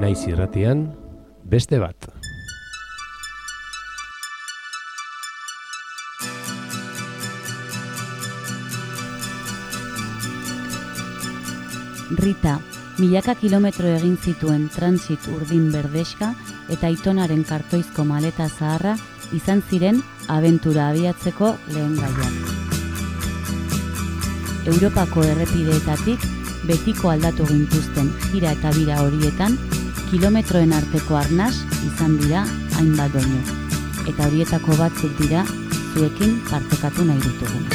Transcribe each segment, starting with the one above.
Naiz irratian, beste bat. Rita, milaka kilometro egin zituen transit urdin berdexka eta aitonaren kartoizko maleta zaharra izan ziren abentura abiatzeko lehen gaiak. Europako errepideetatik betiko aldatu gintuzten jira eta bira horietan, kilometroen arteko arnas izan dira hainbat doinu. Eta horietako batzuk dira zuekin partekatu nahi ditugun.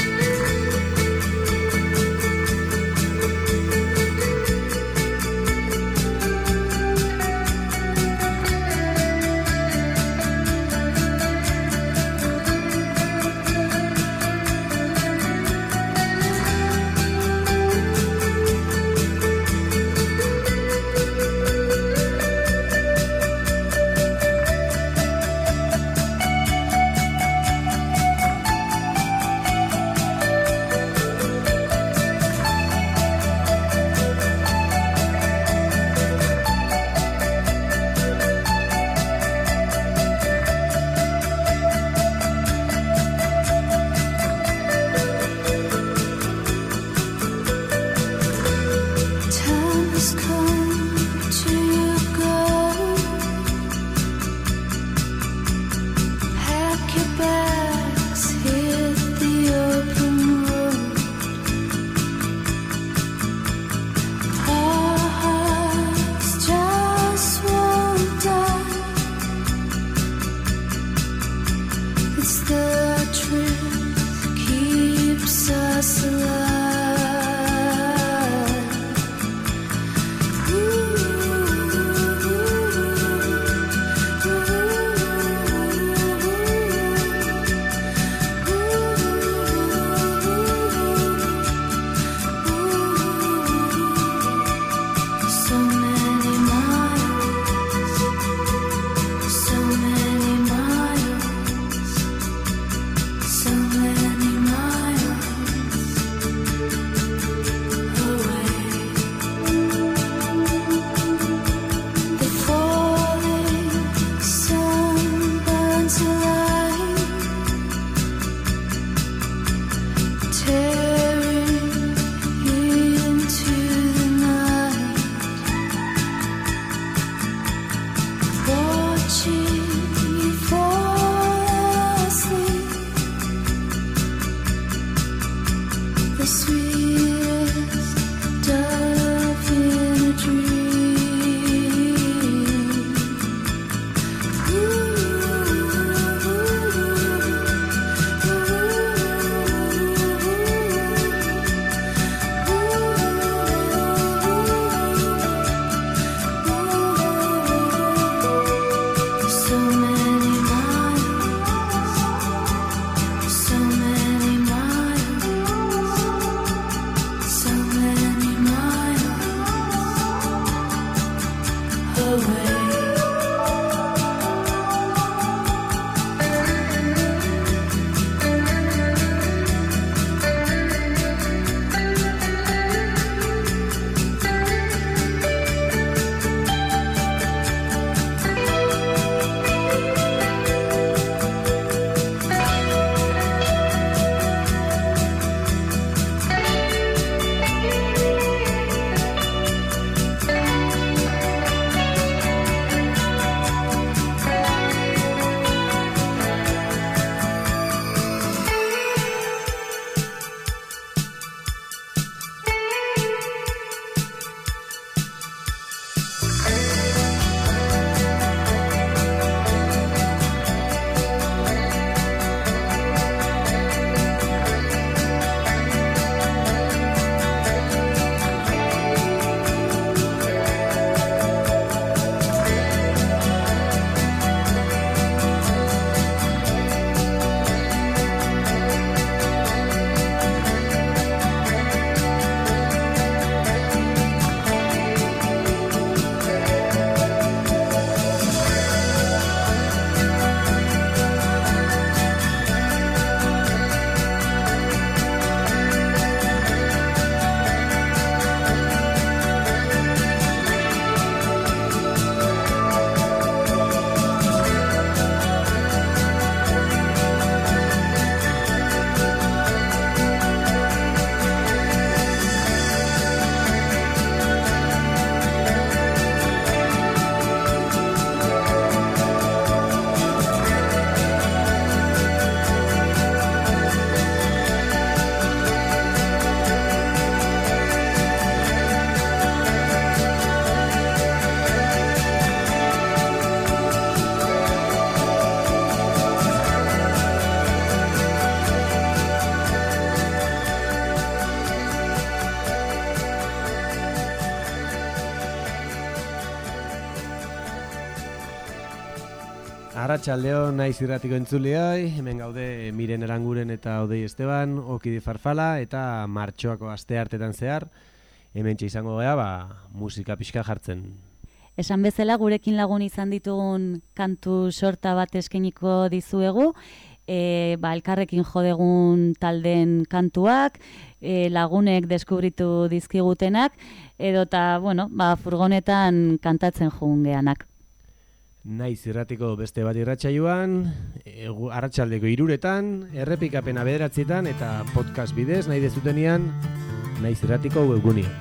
Arratsaldeon naiz irratiko entzuleoi, hemen gaude Miren Aranguren eta Odei Esteban, Okidi Farfala eta martxoako asteartetan zehar, hementxe izango gea, musika pixka jartzen. Esan bezala gurekin lagun izan ditugun kantu sorta bat eskainiko dizuegu, elkarrekin jodegun talden kantuak, lagunek deskubritu dizkigutenak, edota, furgonetan kantatzen jugun geanak. Naiz irratiko beste bat irratsaioan, arratsaldeko 3:00, errepikapena 9:00 eta podcast bidez nahi dezutenean Naiz irratiko webgunean.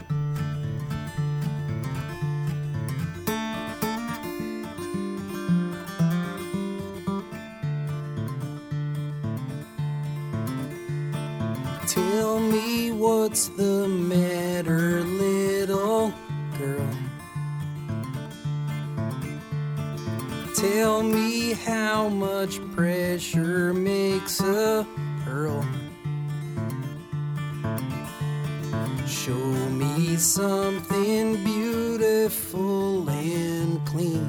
Tell me what's the matter, little girl. Tell me how much pressure makes a pearl. Show me something beautiful and clean.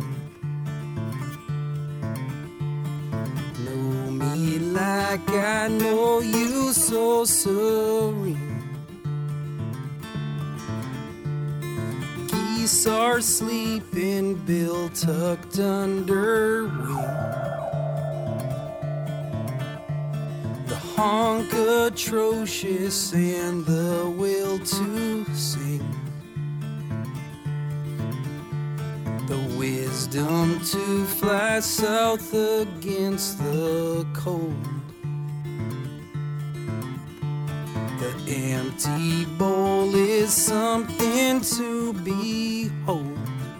Know me like I know you, so serene. Geese are sleeping, bill tucked under wing. The honk atrocious and the will to sing. The wisdom to fly south against the cold. The empty bowl is something to behold.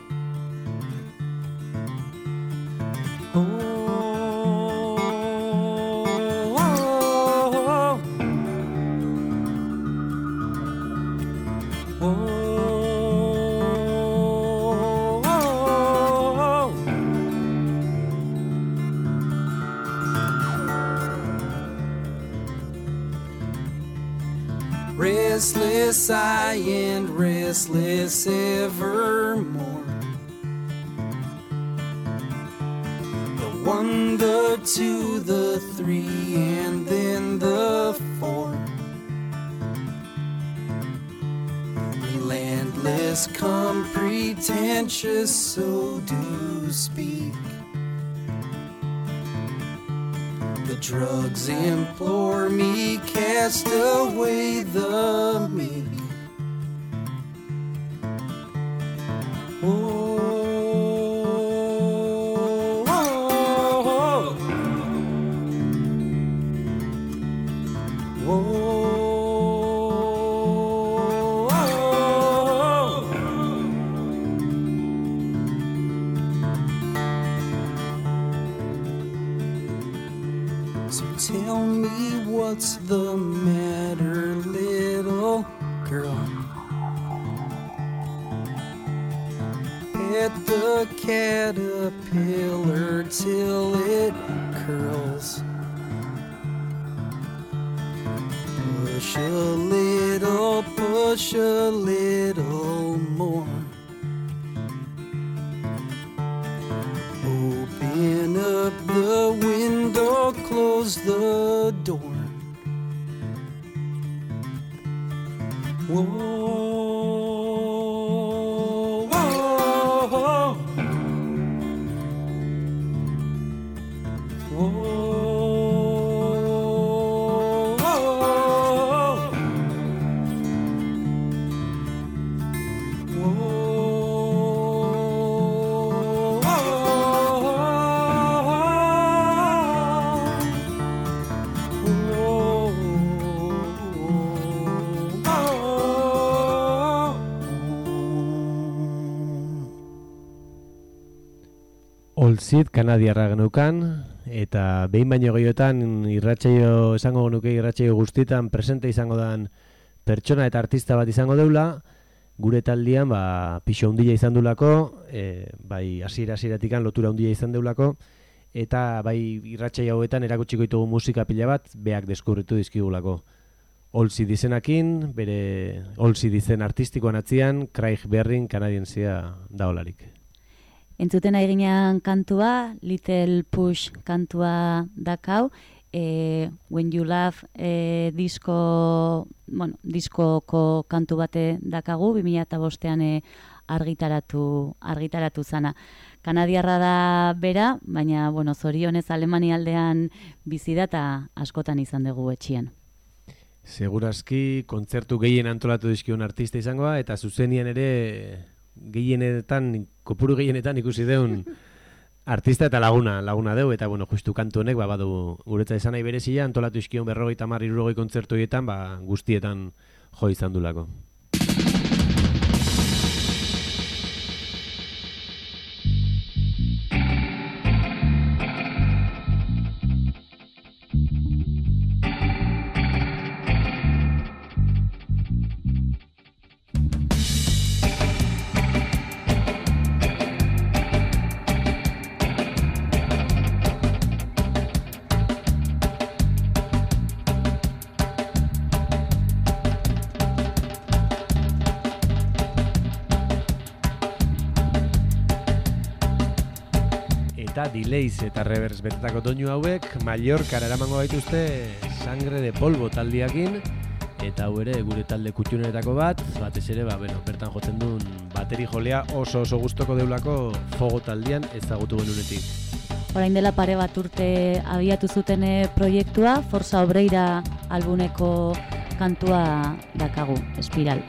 Restless I and restless evermore. The 1, the 2, the 3, and then the 4. Relentless come pretentious, so do speak. The drugs implore me, cast away the meek. So tell me what's the matter, little girl. Pet the caterpillar till it curls. Push a little more. Open up the window, close the door. Whoa, whoa, whoa. Whoa. Olzit kanadiarra genukan, eta behin baino gehiotan irratsaio esango genuke irratsaio guztietan presente izango dan pertsona eta artista bat izango deula, gure taldean pixo handia izan dulako, bai hasiera-hasieratik lotura handia izan deulako, eta bai irratsaio hauetan erakutsiko ditugu musika pila bat beak deskubritu dizkigulako. Olzit izenakin, bere Olzit izen artistikoan atzian, Craig Berring kanadiensia daolarik. Entzuten ari ginean kantua, Little Push kantua dakau, When You Love diskoko kantu bate dakagu, 2005an argitaratu zana. Kanadiarra da bera, baina zorionez Alemania aldean bizi da eta askotan izan dugu etxean. Segurazki kontzertu gehien antolatu dizkion artista izangoa, eta zuzenian ere kopuru gehienetan ikusi deun artista eta laguna deu, eta justu kantu honek badu guretza esan nahi berezia, antolatu dizkion 50-60 kontzertu horietan guztietan jo izan dulako. Eta delays eta reverse betetako doinu hauek Mallorcara eramango gaituzte Sangre de Polvo taldiakin, eta hau ere gure talde kutxunetako batez ere bertan jotzen duen bateri jolea oso gustoko deulako Fogo taldian ezagutu genunetik. Orain dela pare bat urte abiatu zuten proiektua, Forza Obreira albuneko kantua dakagu, Espiral.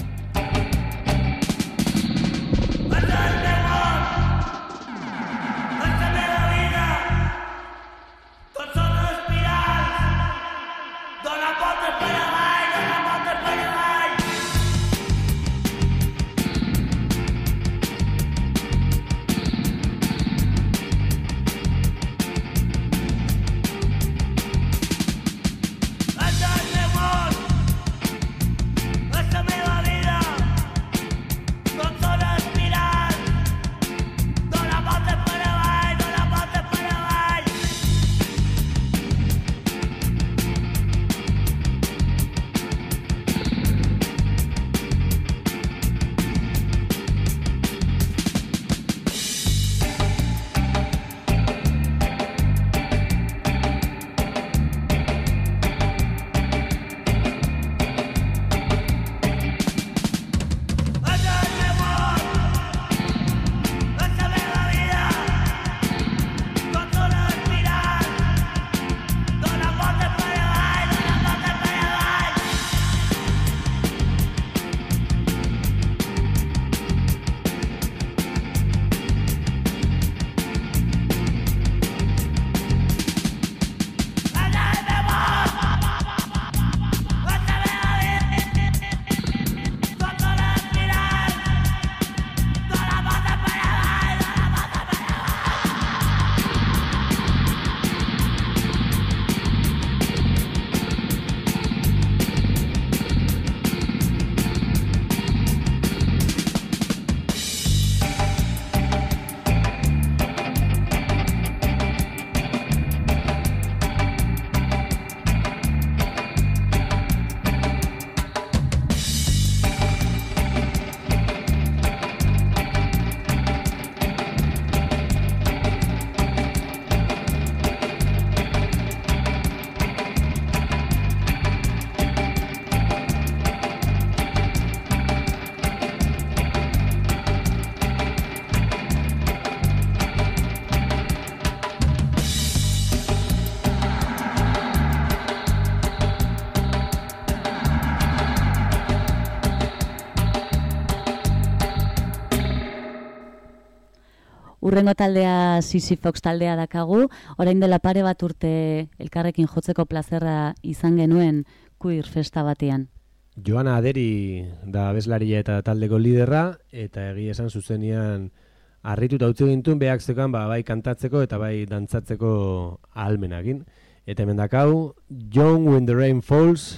Urrengo taldea Sissy Fox taldea dakagu, orain dela pare bat urte elkarrekin jotzeko plazerra izan genuen queer festa batean. Joana Aderi da abeslaria eta taldeko liderra, eta egia esan zuzenian harrituta utzi gintuen behak zekan bai kantatzeko eta bai dantzatzeko ahalmenagin. Eta hemen dakau, Young When the Rain Falls,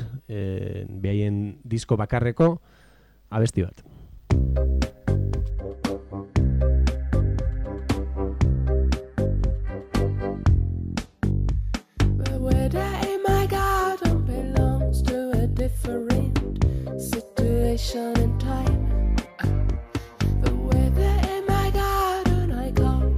behaien disko bakarreko abesti bat. Situation and time. The weather in my garden I call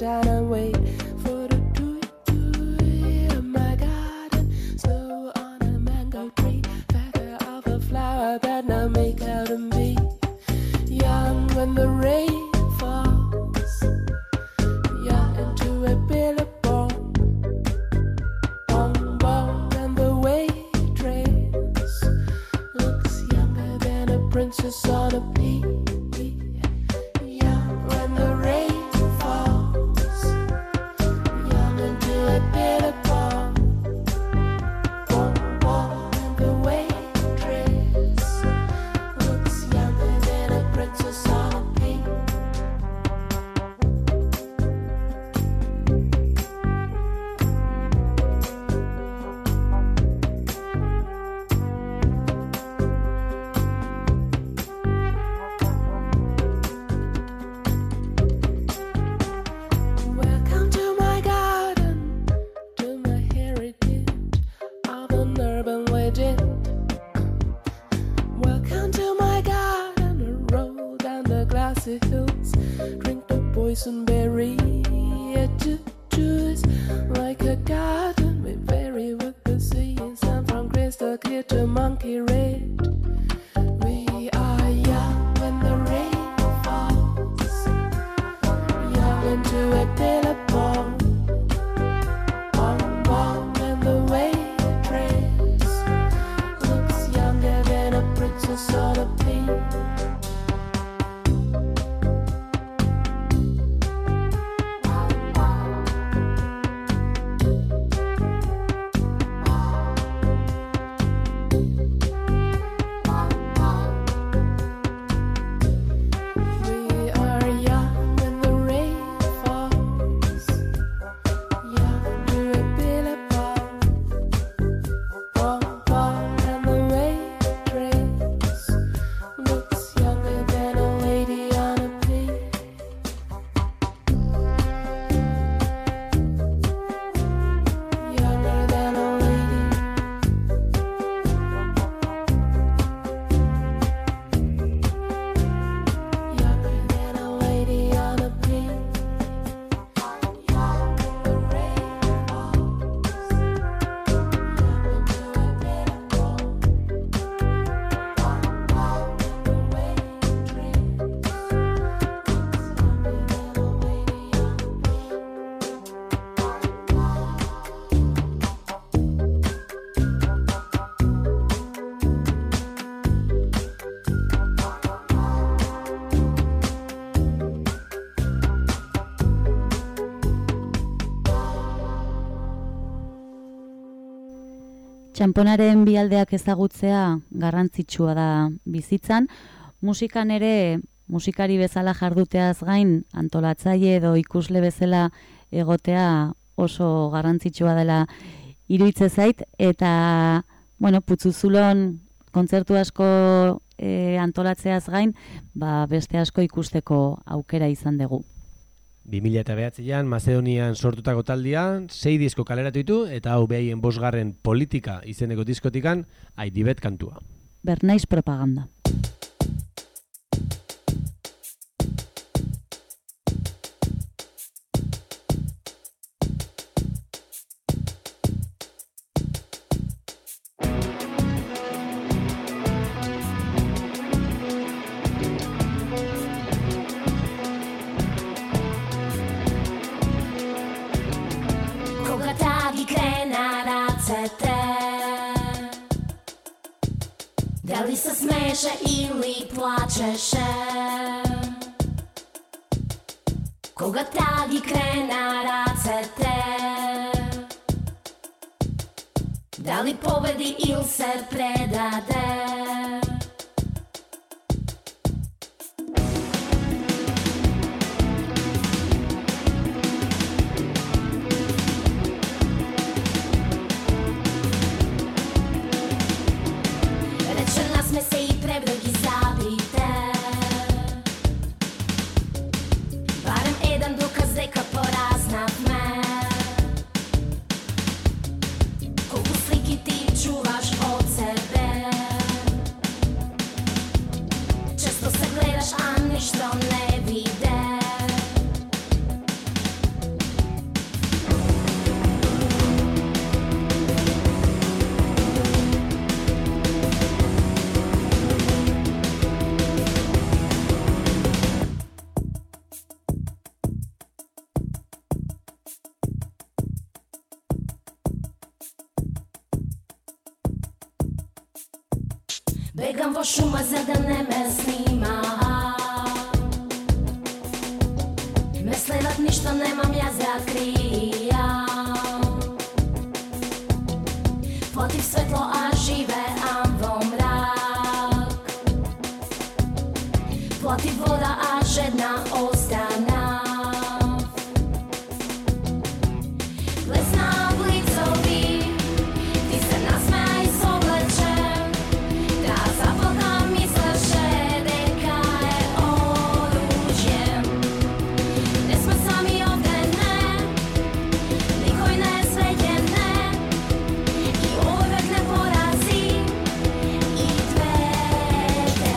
down and wait for the dew of my garden. Snow on a mango tree, feather of a flower that now make out of me. Young when the rain falls, young into a billabong, bong bong, and the waitress looks younger than a princess on a peak. Young when the rain falls, young into a billabong, bong bong, and the waitress looks younger than a princess on a peak. Welcome to my garden, to my heritage of an urban legend. Welcome to my garden, a roll down the glassy hills, drink the boysenberry juice like a garden. We vary with the seasons, and from crystal clear to monkey red. We are young when the rain falls, young into a billabong, bong bong, and the waitress looks younger than a princess on a pink. We are young when the rain falls, young into a billabong, bong bong, and the waitress looks younger than a lady on a pig. Younger than a lady. Younger than a lady on a pig. Young when the rain falls, young into a billabong, bong bong, and the waitress looks younger than a lady on a pig. Txanponaren bi aldeak ezagutzea garrantzitsua da bizitzan. Musikan ere, musikari bezala jarduteaz gain, antolatzaile edo ikusle bezala egotea oso garrantzitsua dela iruditzen zait. Eta, bueno, Putzuzulon kontzertu asko antolatzeaz gain, beste asko ikusteko aukera izan dugu. 2009an Mazedonian sortutako taldean 6 disko kaleratu ditu eta hau behaien 5. Politika izeneko diskotikan Aidibet kantua. Bernaiz propaganda. Koga tagi krena racete, da li se smeše ili plačeše? Koga tagi krena racete, da li pobedi ili se predade? Nas me se i prevrogi zabite, barem jedan dokaz reka poraznat me. Koliko sliki ti čuvaš od sebe, Biegam po šuma zadane snima. Mislivat ništa nemam ja zakrijam. Protiv svetlo a žive vo mrak. Protiv voda a žedna ostana. Lesna v licovi, ty se nasmej s oblečem. Ta zaplka mysle, že deka je oružjem. Nesme sami ovde ne, nikoj ne svete ne. I ovoj vek ne porazi i tvete.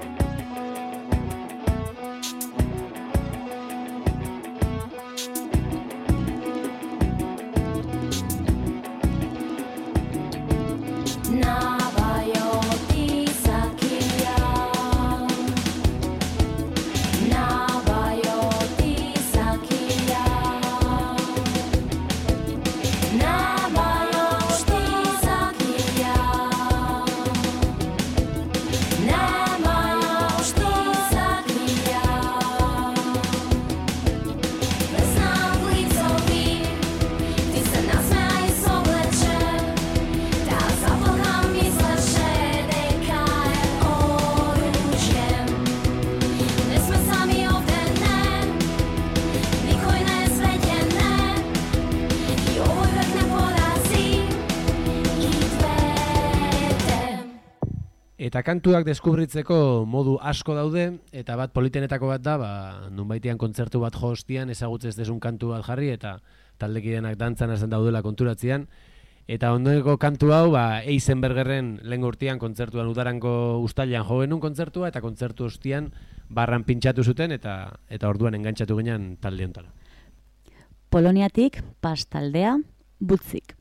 Navajo ti sakija. Navajo ti sakija. Navajo ti sakija. Navajo ti sakija. Vesna v licovi, ti se nasmej s oblečem. Ta zaplka mysle, že deka je oružjem. Nesme sami ovde ne, nikoj ne svete ne. I ovoj vek ne porazi i tvete. Eta kantuak deskubritzeko modu asko daude, eta bat politenetako bat da, nunbaitean kontzertu bat jo ostian, ezagutzez desun kantu bat jarri, eta taldekidenak dantzan hasten daudela konturatzean. Eta ondoko kantu hau, Eisenbergerren lehen urtean kontzertuan udaranko ustailean jo genuen kontzertua, eta kontzertu ostian barran pintxatu zuten, eta orduan engantzatu ginen talde hontara. Poloniatik pastaldea Butzik.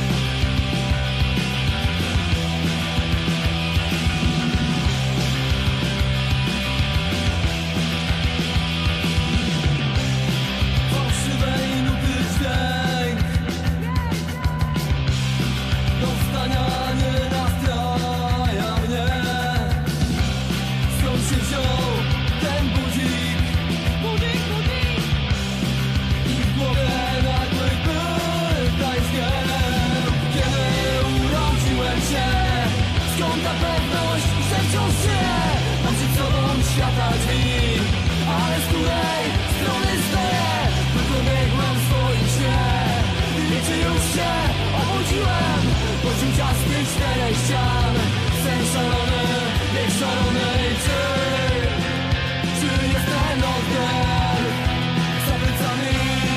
Fałszywej nuty dźwięk do wstania nie nastraja mnie. Skąd się wziął ten budzik? Budzik, budzik! I w głowie nagły pytań zgieł. Kiedy urodziłem się? Skąd ta pewność, że wciąż żyję? Mam przed sobą świata drzwi, ale z której strony stoję? Dobiegłem w swoim śnie i czy już się obudziłem? Poczuł ciasny czterech ścian. Sen szalony, bieg szalony. Czy jest ten oddech za plecami?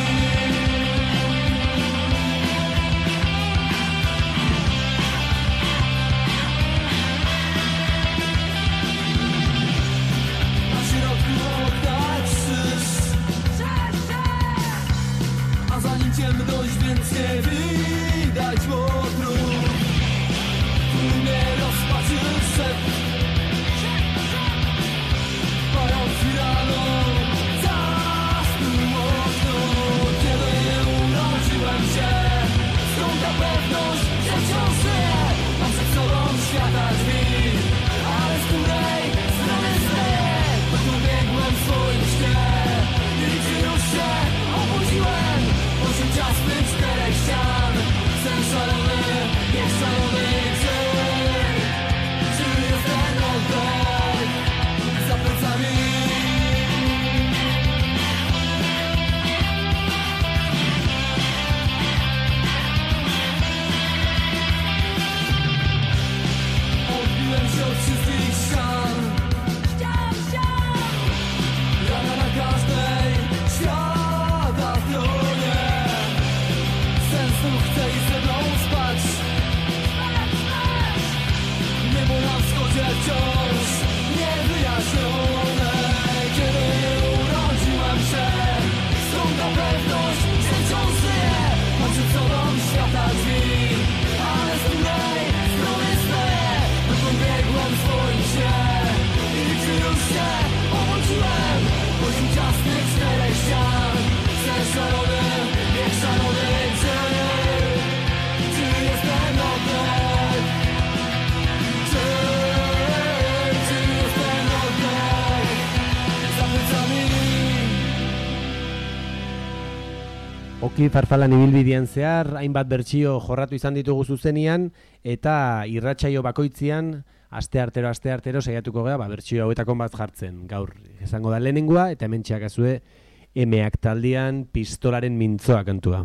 Na środku okna krzyż, a za nim ciemność, więc nie widać wokół. Tu mnie rozpaczy szept. Eguzki Farfalan ibilbidean zehar, hainbat bertsio jorratu izan ditugu zuzenian, eta irratsaio bakoitzian, asteartero saiatuko gara, bertsio hauetako bat jartzen. Gaur izango da lehenengoa, eta hemen txakazue emeak taldean Pistolaren Mintzoa kantua.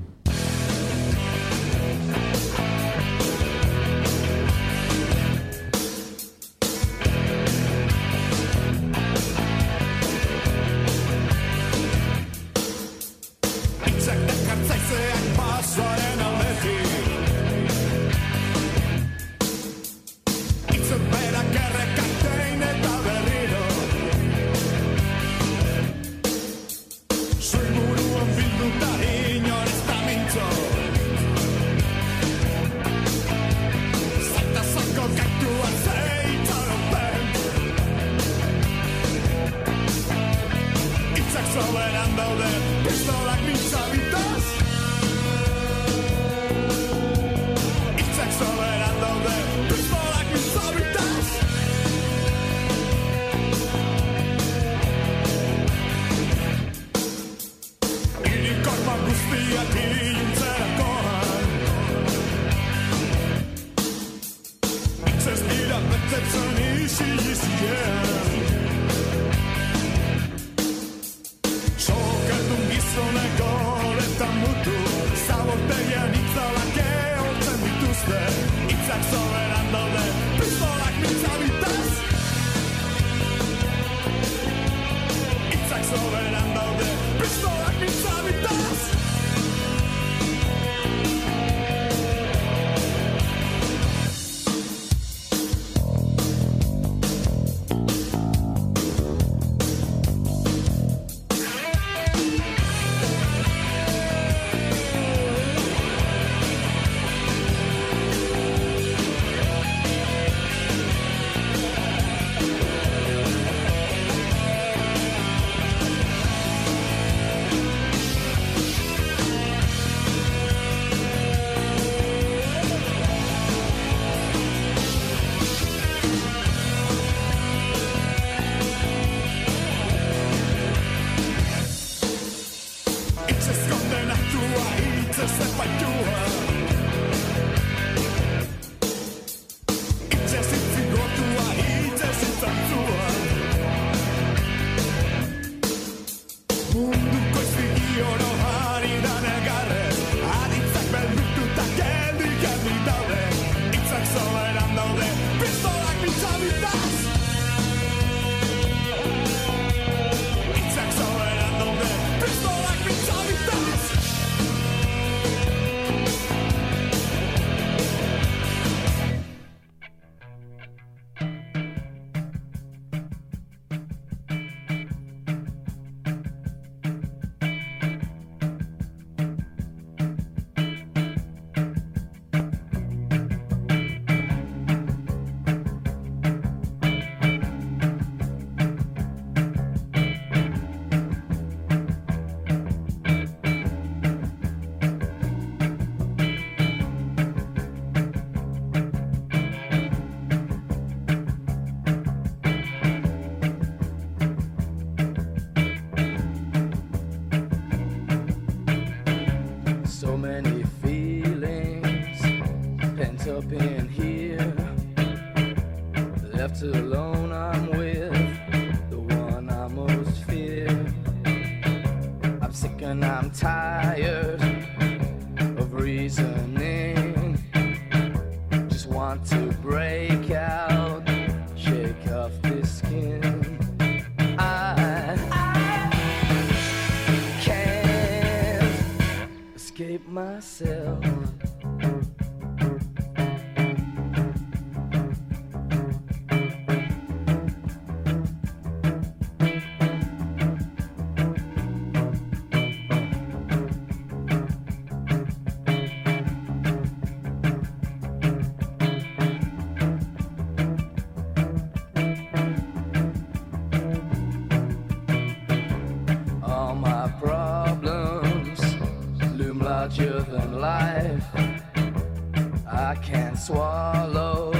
Swallow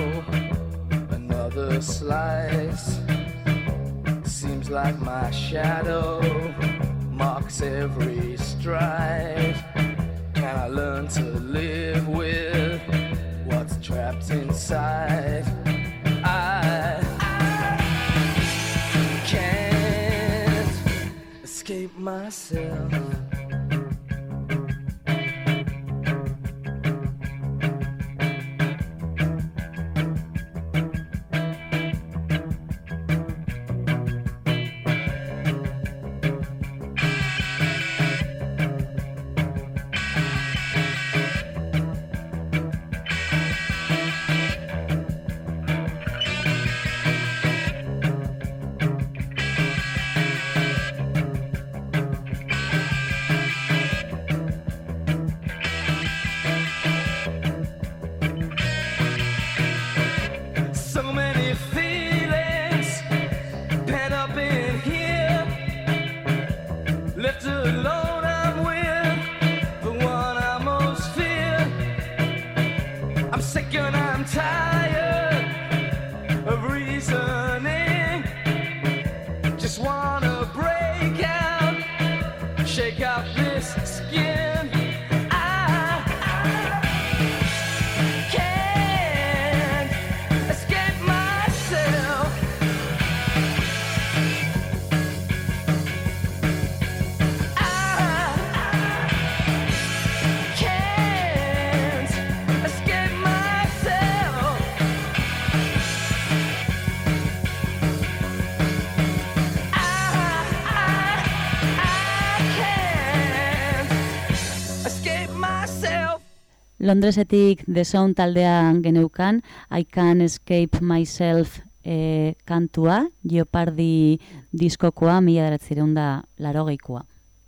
another slice. Seems like my shadow marks every stride. and I learned to live with what's trapped inside. I can't escape myself. Londresetik The Sound taldean geneukan I Can't Escape Myself kantua, Jeopardy diskokoa 1980koa.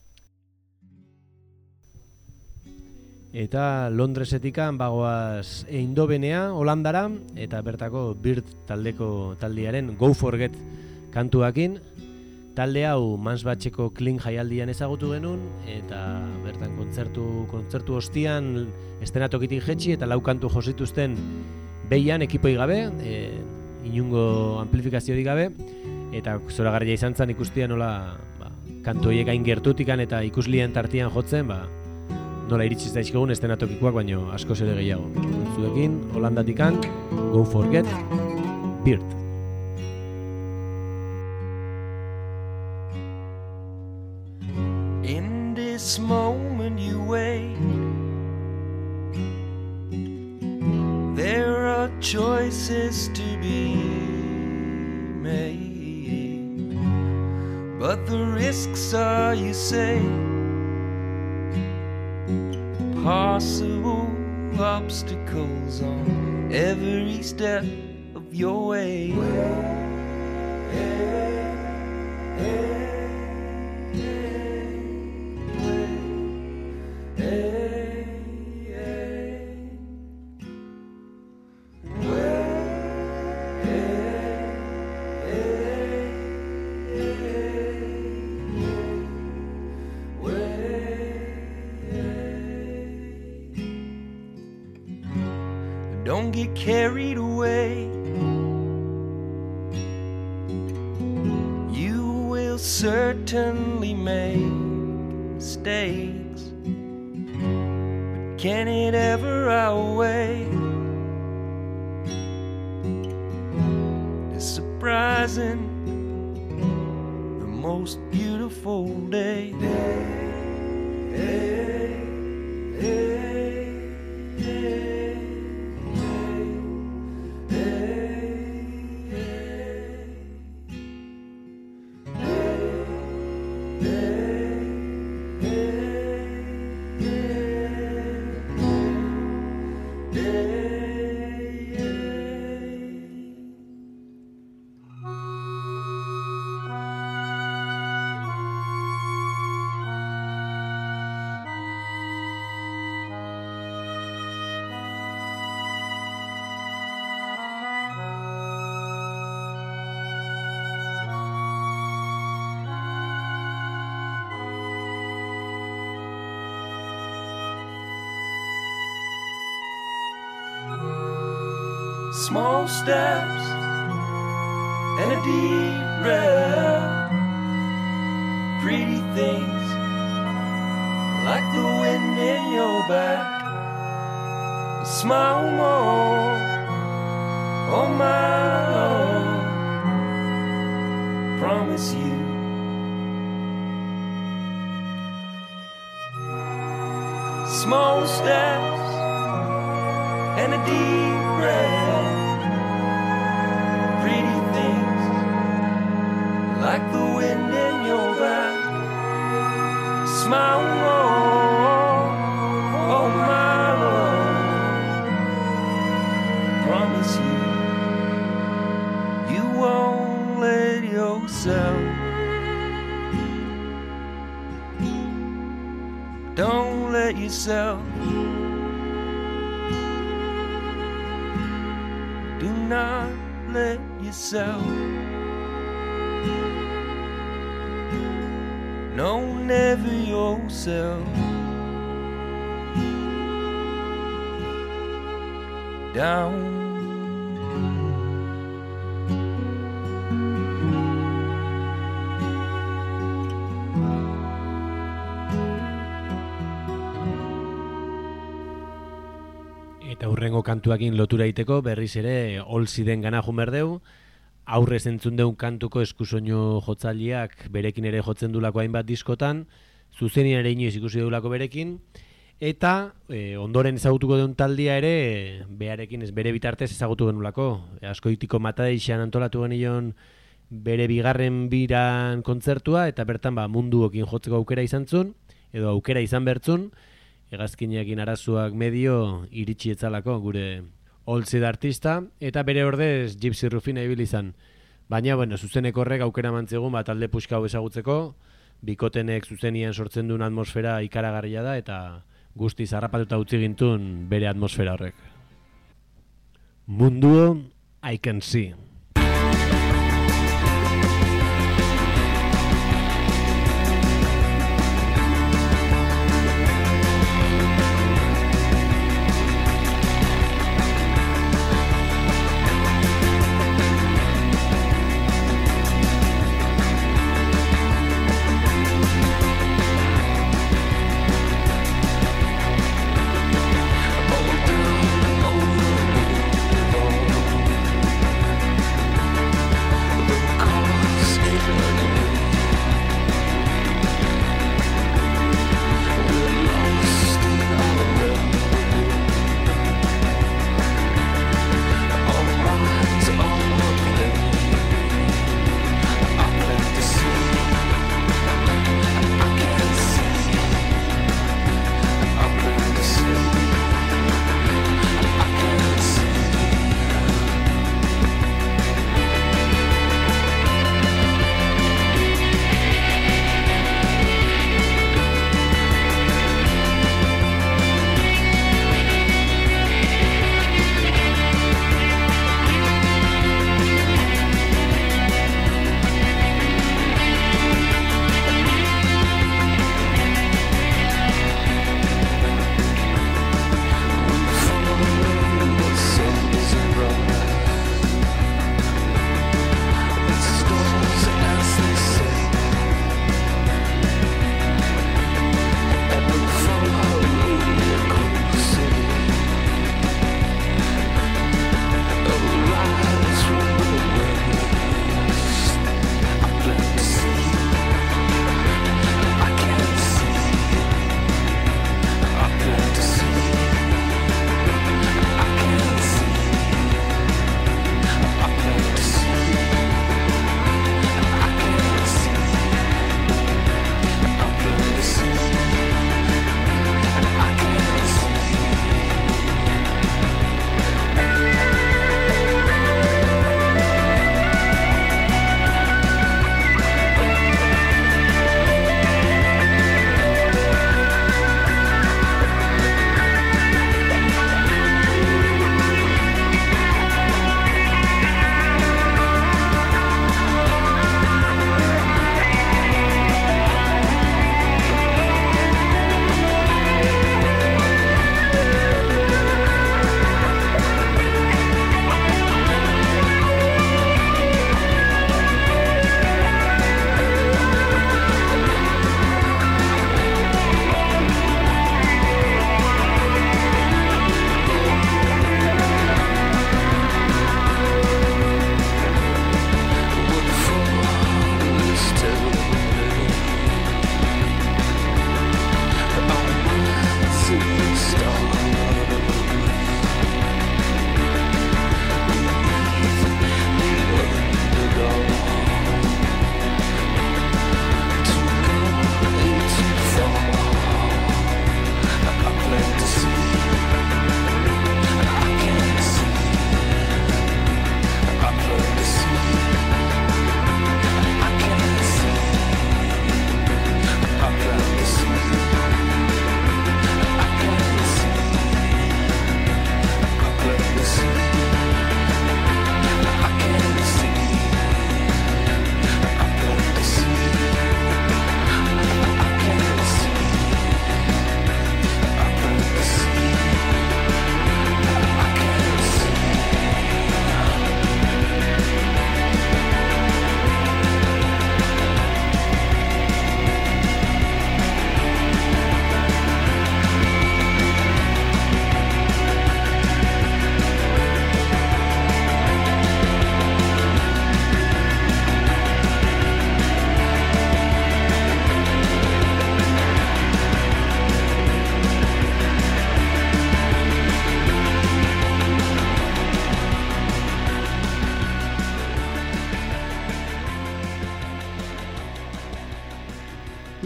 Eta Londresetikan bagoaz Eindovenea, Holandara, eta bertako Bird taldearen Go Forget kantuakin. Talde hau Mansbatxeko Kling jaialdian ezagutu genuen, eta bertan kontzertu ostian estenatokitik jetxi eta 4 kantu josituzten behian ekipoi gabe, inungo amplifikaziorik gabe, eta zoragarria izan zen ikustia nola kantu horiek hain gertutikan eta ikuslien tartian jotzen, nola iritsiz daizkegun estenatokikoak baino asko ere gehiago. Zuekin, Holandatikan, Go Forget, Bird. In this moment you wait, there are choices to be made, but the risks are, you say, possible obstacles on every step of your way. Don't get carried away. You will certainly make mistakes, but can it ever outweigh the surprising, the most beautiful day? Small steps and a deep breath, pretty things like the wind in your back. Smile more, oh my Lord, promise you. Small steps and a deep breath, pretty things like the wind in your back. Smile more, oh my Lord, promise you won't let yourself, don't let yourself, do not let yourself, no, never yourself down. Eta hurrengo kantuakin lotura iteko berriz ere Olsiden gana jumerdeu, aurrez entzun deun kantuko eskusoinu jotzaileak berekin ere jotzen dulako hainbat diskotan, zuzenien ere inoiz ikusi deulako berekin, eta ondoren ezagutuko deun taldia ere bearekin ez bere bitartez ezagutu genulako. Askoitiko Matadeixan antolatu genion bere bigarren biran kontzertua, eta bertan munduokin jotzeko aukera izan zuen, edo aukera izan bertzun, hegazkinekin arazoak medio iritsi etzalako gure Olsid artista, eta bere ordez Gypsy Rufina ibili izan. Baina, zuzeneko horrek aukera mantzegun talde puska hau ezagutzeko, bikotenek zuzenian sortzen duen atmosfera ikaragarria da, eta guztiz harrapatuta utzi gintun bere atmosfera horrek. Munduo, I Can See.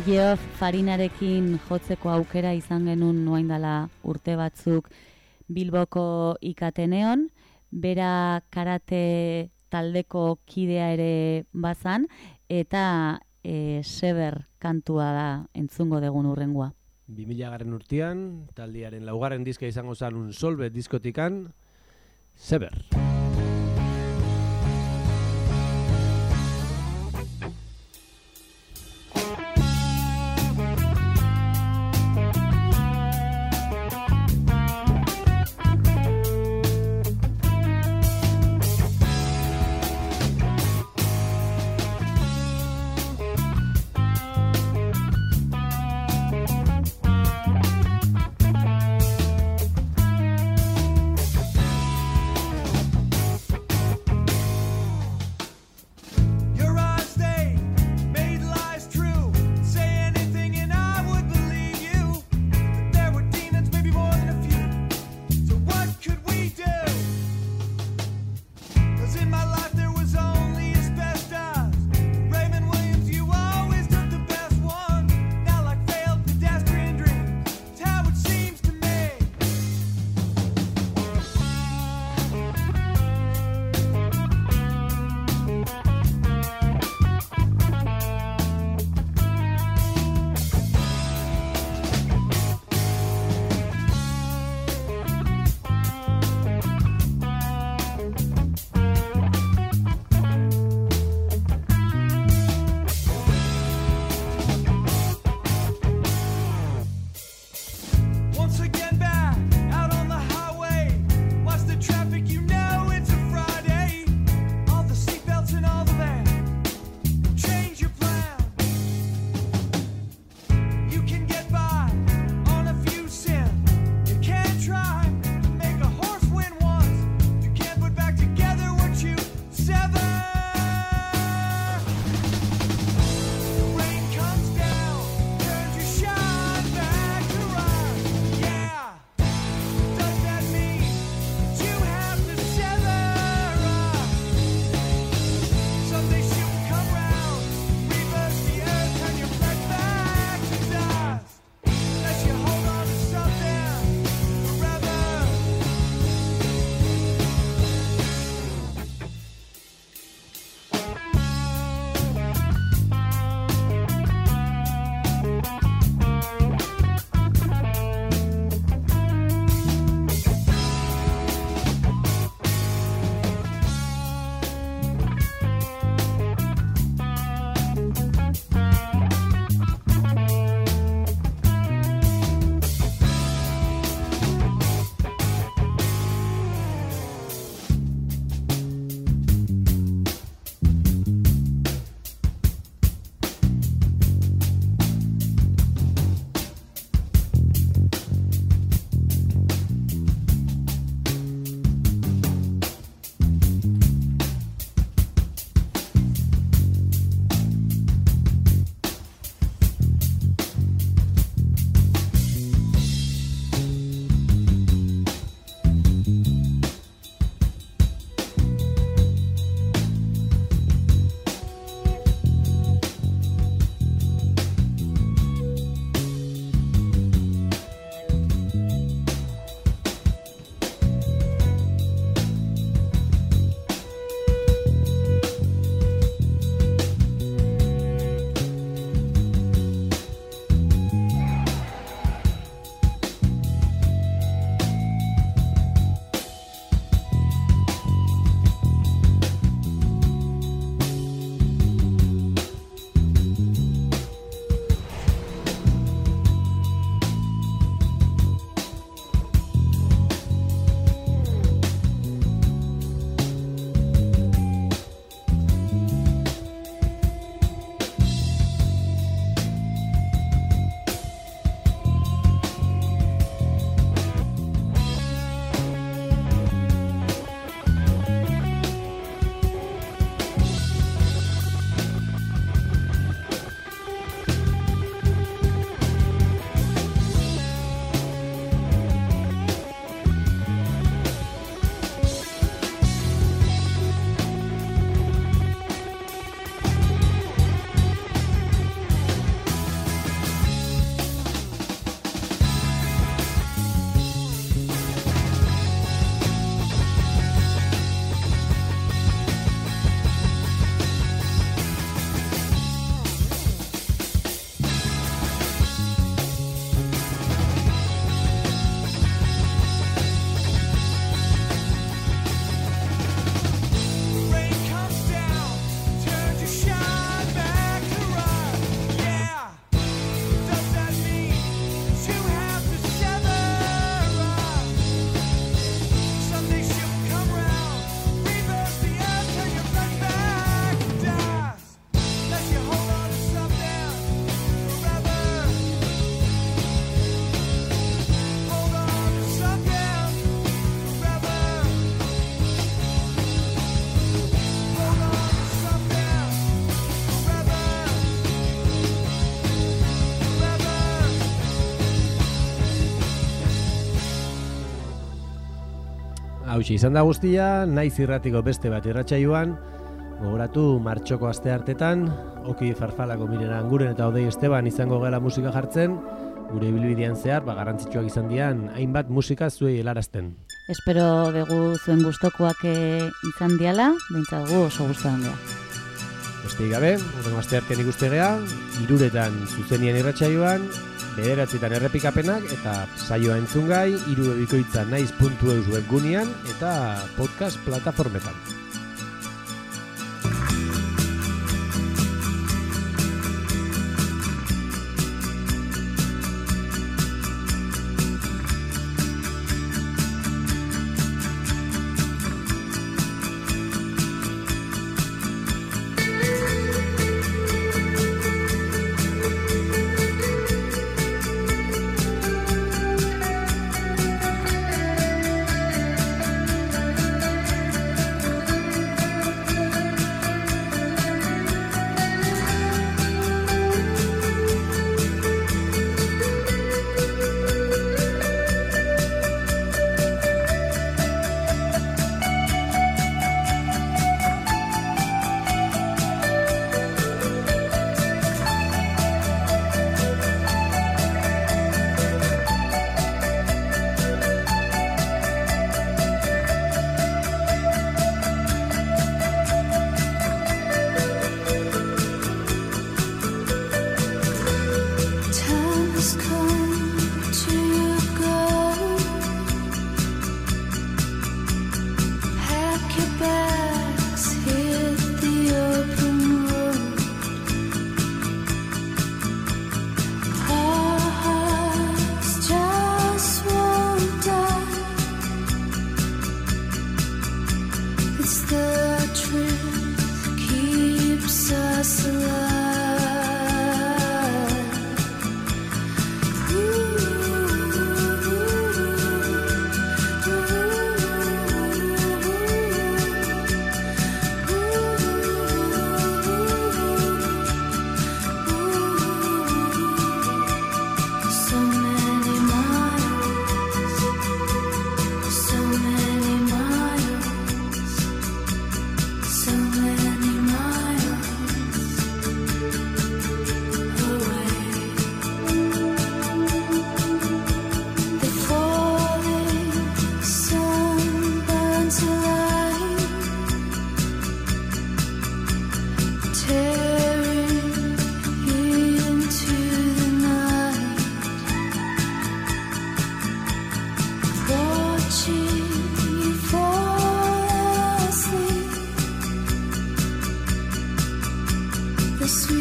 Geoff Farinarekin jotzeko aukera izan genuen noain dela urte batzuk Bilboko Ikateneon, bera karate taldeko kidea ere bazan, eta Sever kantua da entzungo degun urrengoa. 2000 urtean, taldiaren laugarren diska izango zen Unsolved diskotikan, Sever. Hauxe izan da guztia, naiz irratiko beste bat irratsaioan, gogoratu martxoko aste hartetan, Oki Farfalako Miren Anguren eta Odei Esteban izango gela musika jartzen, gure ibilbidean zehar, garrantzitsuak izan dian, hainbat musika zuei helarazten. Espero begu zuen gustokoak izan diala, behintzat gu oso gustoan gea. Besterik gabe, horrengo aste artean ikuste gea, 3etan zuzenian irratsaioan, 9etan errepikapenak eta saioa entzungai, 3bikoitza.naiz.eus webgunean eta podcast plataformetan. The sweet